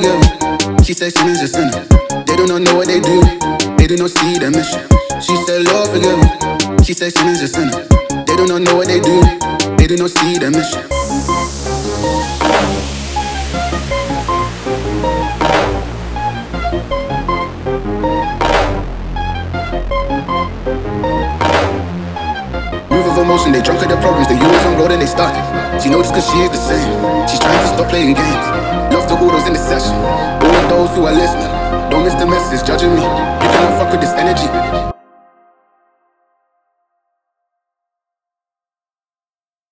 forgive her. She said sin is a sinner. They do not know what they do. They do not see the mission. She said, Lord, forgive her. She said sin is a sinner. They do not know what they do. They do not see the mission. Move of emotion, they drunk at their problems. They use on road and they start. She noticed cause she is the same. She's trying to stop playing games. Love the orders in the session. All of those who are listening, don't miss the message judging me. You cannot fuck with this energy.